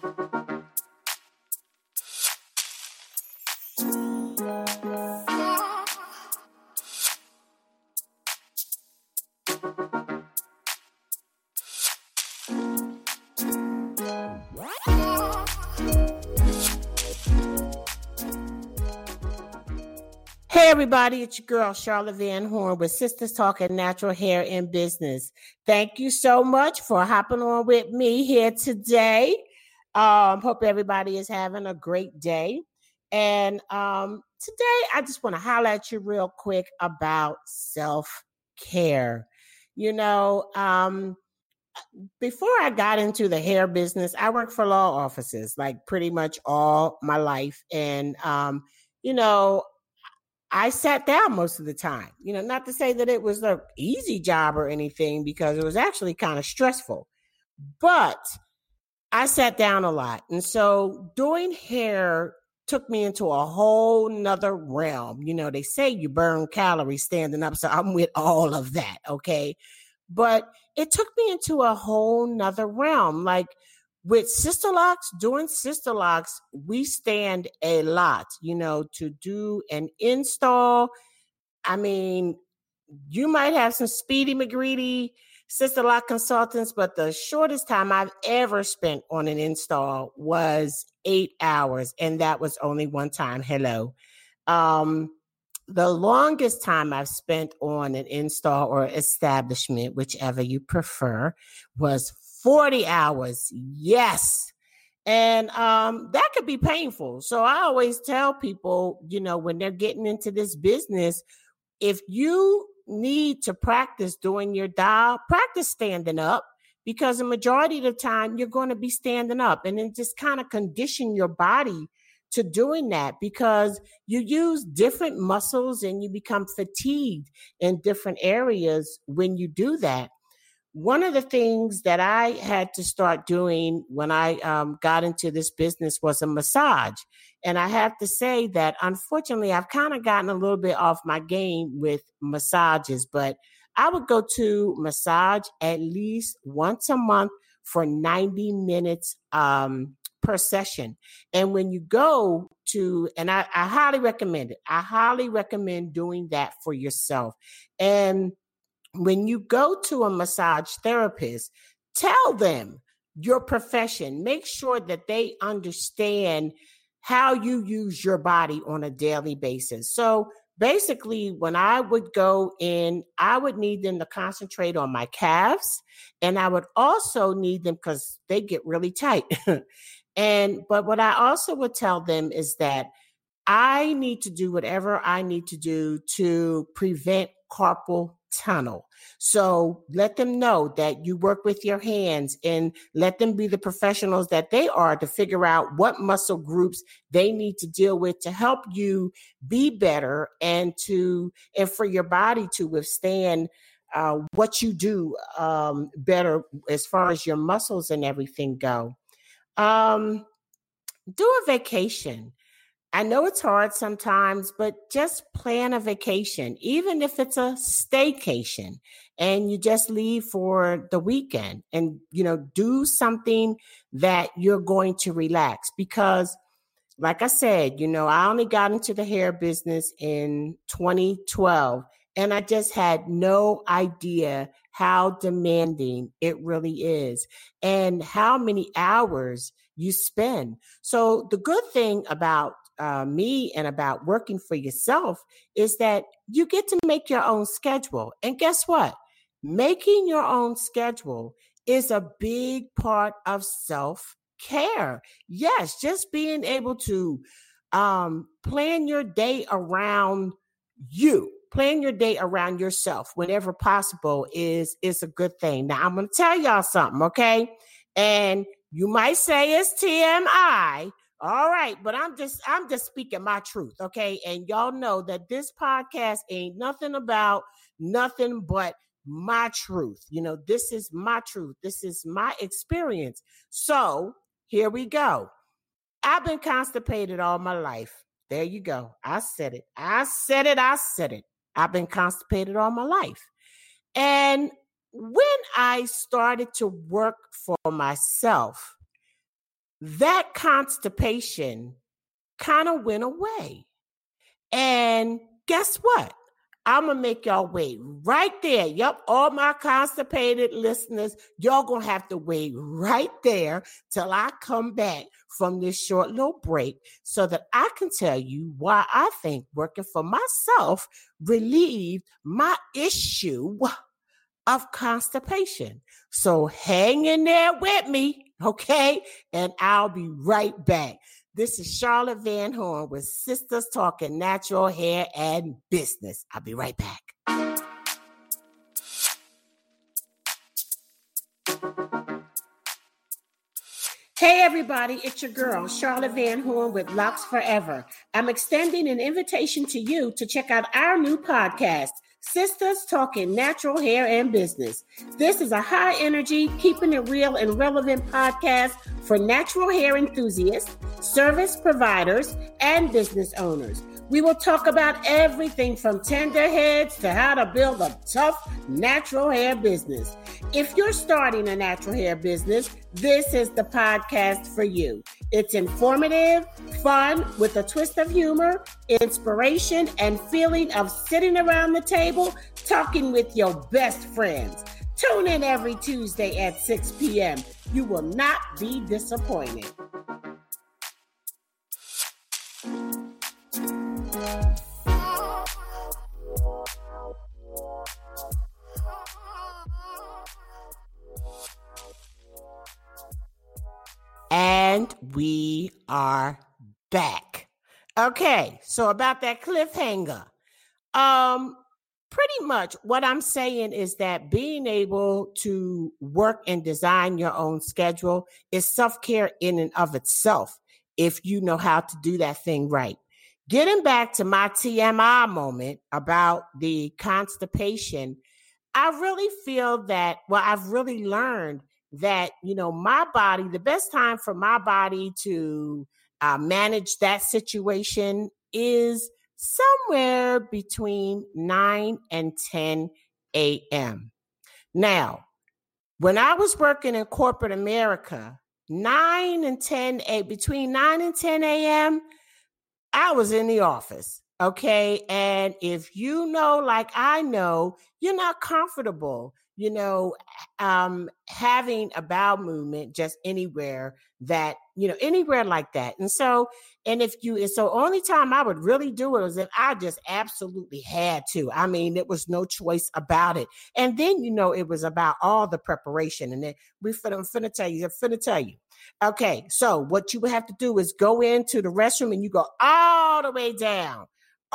Hey everybody, it's your girl Charlotte Van Horn with Sisters Talking Natural Hair and Business. Thank you so much for hopping on with me here today. Hope everybody is having a great day. And today I just want to highlight you real quick about self-care. Before I got into the hair business, I worked for law offices like pretty much all my life. And you know, I sat down most of the time, not to say that it was an easy job or anything, because it was actually kind of stressful, but I sat down a lot. And so doing hair took me into a whole nother realm. They say you burn calories standing up. So I'm with all of that. Okay. But it took me into a whole nother realm. Like with Sister Locks, doing Sister Locks, we stand a lot, to do an install. I mean, you might have some Speedy McGreedy Sister Lock consultants, but the shortest time I've ever spent on an install was 8 hours. And that was only one time. Hello. The longest time I've spent on an install or establishment, whichever you prefer, was 40 hours. Yes. And that could be painful. So I always tell people, when they're getting into this business, if you need to practice doing your dial, practice standing up, because the majority of the time you're going to be standing up, and then just kind of condition your body to doing that, because you use different muscles and you become fatigued in different areas when you do that. One of the things that I had to start doing when I got into this business was a massage. And I have to say that, unfortunately, I've kind of gotten a little bit off my game with massages, but I would go to massage at least once a month for 90 minutes per session. And when you go to, and I highly recommend it, I highly recommend doing that for yourself. And when you go to a massage therapist, tell them your profession. Make sure that they understand how you use your body on a daily basis. So basically, when I would go in, I would need them to concentrate on my calves, and I would also need them, because they get really tight. But what I also would tell them is that I need to do whatever I need to do to prevent carpal tunnel. So let them know that you work with your hands, and let them be the professionals that they are to figure out what muscle groups they need to deal with to help you be better, and for your body to withstand what you do better as far as your muscles and everything go. Do a vacation. I know it's hard sometimes, but just plan a vacation, even if it's a staycation, and you just leave for the weekend, and, do something that you're going to relax, because like I said, I only got into the hair business in 2012, and I just had no idea how demanding it really is and how many hours you spend. So the good thing about me and about working for yourself is that you get to make your own schedule. And guess what? Making your own schedule is a big part of self-care. Yes, just being able to plan your day around you, plan your day around yourself whenever possible is a good thing. Now, I'm going to tell y'all something, okay? And you might say it's TMI. All right, but I'm just speaking my truth, okay? And y'all know that this podcast ain't nothing about nothing but my truth. This is my truth. This is my experience. So here we go. I've been constipated all my life. There you go. I said it. I said it. I said it. I've been constipated all my life. And when I started to work for myself, that constipation kind of went away. And guess what? I'm going to make y'all wait right there. Yep, all my constipated listeners, y'all going to have to wait right there till I come back from this short little break so that I can tell you why I think working for myself relieved my issue of constipation. So hang in there with me, okay? And I'll be right back. This is Charlotte Van Horn with Sisters Talking Natural Hair and Business. I'll be right back. Hey everybody, it's your girl, Charlotte Van Horn with Locks Forever. I'm extending an invitation to you to check out our new podcast, Sisters Talking Natural Hair and Business. This is a high energy, keeping it real and relevant podcast for natural hair enthusiasts, service providers, and business owners. We will talk about everything from tender heads to how to build a tough natural hair business. If you're starting a natural hair business, this is the podcast for you. It's informative, fun, with a twist of humor, inspiration, and feeling of sitting around the table talking with your best friends. Tune in every Tuesday at 6 p.m. You will not be disappointed. And we are back. Okay, so about that cliffhanger. Pretty much what I'm saying is that being able to work and design your own schedule is self-care in and of itself if you know how to do that thing right. Getting back to my TMI moment about the constipation, I really feel that, I've really learned that, my body, the best time for my body to manage that situation is somewhere between 9 and 10 a.m. Now, when I was working in corporate America, between 9 and 10 a.m., I was in the office. Okay. And if you know, like I know, you're not comfortable, having a bowel movement just anywhere anywhere like that. And so only time I would really do it was if I just absolutely had to. I mean, it was no choice about it. And then, it was about all the preparation. And then I'm finna tell you. Okay, so what you would have to do is go into the restroom and you go all the way down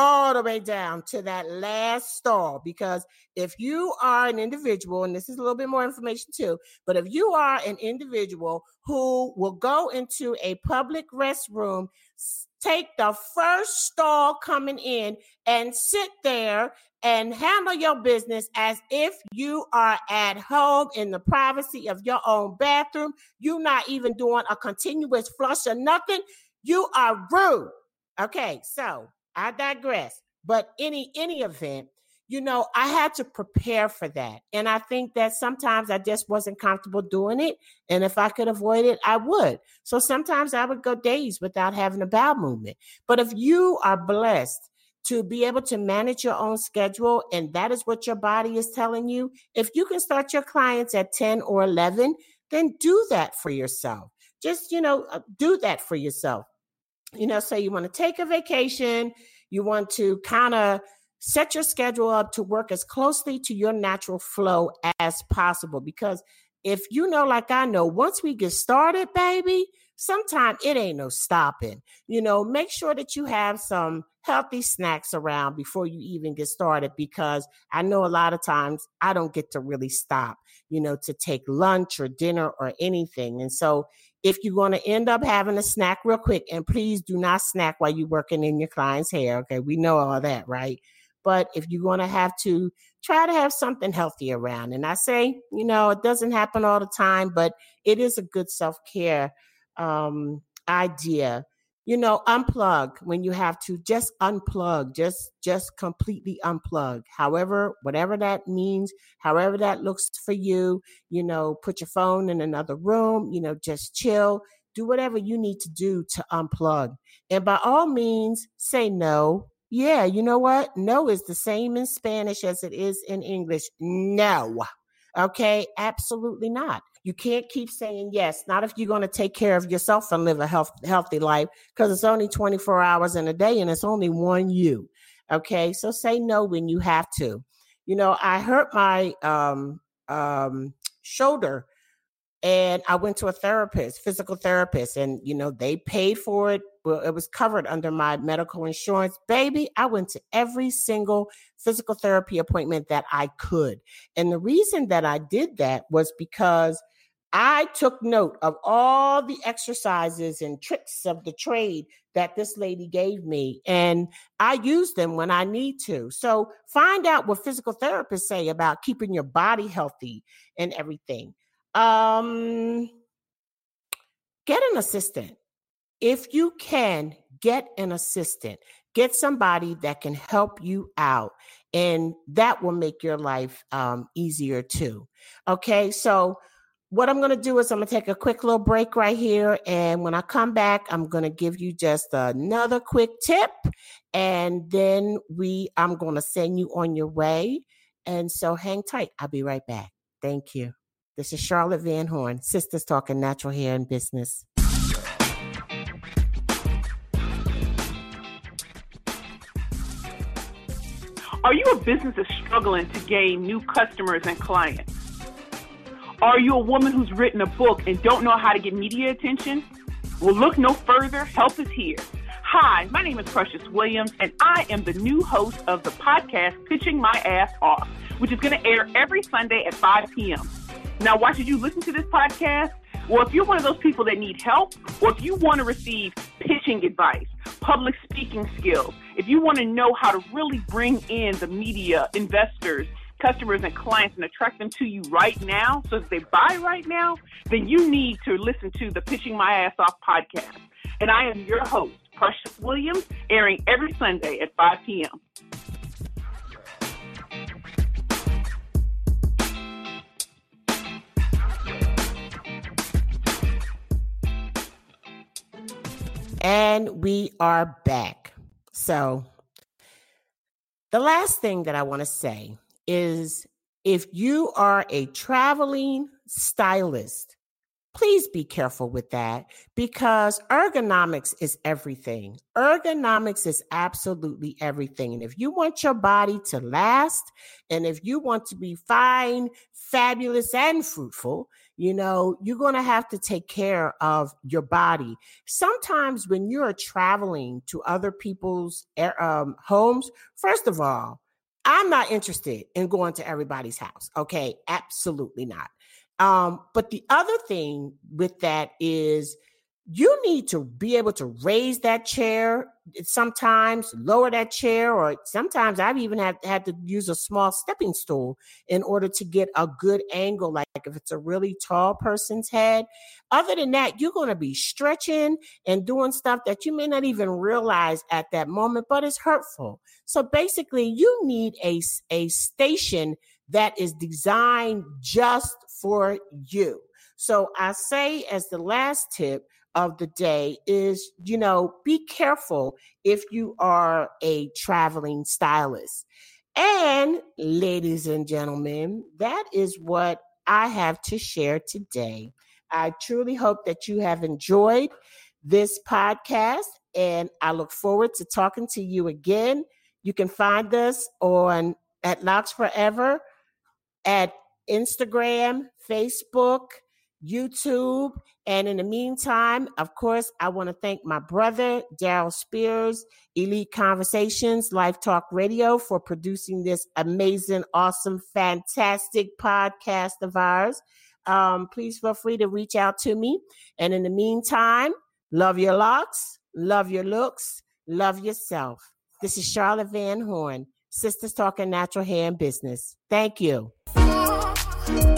to that last stall. Because if you are an individual, and this is a little bit more information too, but if you are an individual who will go into a public restroom, take the first stall coming in and sit there and handle your business as if you are at home in the privacy of your own bathroom. You're not even doing a continuous flush or nothing. You are rude. Okay, so I digress. But any event, I had to prepare for that. And I think that sometimes I just wasn't comfortable doing it. And if I could avoid it, I would. So sometimes I would go days without having a bowel movement. But if you are blessed to be able to manage your own schedule, and that is what your body is telling you, if you can start your clients at 10 or 11, then do that for yourself. Just, do that for yourself. Say you want to take a vacation, you want to kind of set your schedule up to work as closely to your natural flow as possible. Because if like I know, once we get started, baby, sometimes it ain't no stopping. Make sure that you have some healthy snacks around before you even get started, because I know a lot of times I don't get to really stop, to take lunch or dinner or anything. And so if you're going to end up having a snack real quick, and please do not snack while you're working in your client's hair. Okay. We know all that, right? But if you're going to have to, try to have something healthy around. And I say, it doesn't happen all the time, but it is a good self-care idea. Unplug when you have to. Just unplug, just completely unplug. However, whatever that means, however that looks for you, put your phone in another room, just chill. do whatever you need to do to unplug. And by all means, say no. Yeah, you know what? No is the same in Spanish as it is in English. No. Okay, absolutely not. You can't keep saying yes, not if you're going to take care of yourself and live a healthy life, because it's only 24 hours in a day and it's only one you. Okay, so say no when you have to. You know, I hurt my shoulder and I went to a therapist, physical therapist, and, you know, they paid for it. Well, it was covered under my medical insurance. Baby, I went to every single physical therapy appointment that I could. And the reason that I did that was because I took note of all the exercises and tricks of the trade that this lady gave me, and I use them when I need to. So find out what physical therapists say about keeping your body healthy and everything. Get an assistant. If you can, get an assistant. Get somebody that can help you out, and that will make your life easier too. Okay, so what I'm going to do is I'm going to take a quick little break right here. And when I come back, I'm going to give you just another quick tip. And then I'm going to send you on your way. And so hang tight. I'll be right back. Thank you. This is Charlotte Van Horn, Sisters Talking Natural Hair and Business. Are you a business that's struggling to gain new customers and clients? Are you a woman who's written a book and don't know how to get media attention? Well, look no further. Help is here. Hi, my name is Precious Williams, and I am the new host of the podcast Pitching My Ass Off, which is going to air every Sunday at 5 p.m. Now, why should you listen to this podcast? Well, if you're one of those people that need help, or if you want to receive pitching advice, public speaking skills, if you want to know how to really bring in the media, investors, customers, and clients and attract them to you right now so that they buy right now, then you need to listen to the Pitching My Ass Off podcast. And I am your host, Precious Williams, airing every Sunday at 5 p.m. And we are back. So the last thing that I want to say is, if you are a traveling stylist, please be careful with that, because ergonomics is everything. Ergonomics is absolutely everything. And if you want your body to last, and if you want to be fine, fabulous, and fruitful, you know, you're going to have to take care of your body. Sometimes when you're traveling to other people's homes, first of all, I'm not interested in going to everybody's house. Okay, absolutely not. But the other thing with that is you need to be able to raise that chair, sometimes lower that chair, or sometimes I've even had to use a small stepping stool in order to get a good angle, like if it's a really tall person's head. Other than that, you're going to be stretching and doing stuff that you may not even realize at that moment, but it's hurtful. So basically, you need a station that is designed just for you. So I say, as the last tip of the day is, you know, be careful if you are a traveling stylist. And ladies and gentlemen, that is what I have to share today. I truly hope that you have enjoyed this podcast, and I look forward to talking to you again. You can find us at Locks Forever at Instagram, Facebook, YouTube. And in the meantime, of course, I want to thank my brother, Daryl Spears, Elite Conversations, Life Talk Radio, for producing this amazing, awesome, fantastic podcast of ours. Please feel free to reach out to me. And in the meantime, love your locks, love your looks, love yourself. This is Charlotte Van Horn, Sisters Talking Natural Hair and Business. Thank you.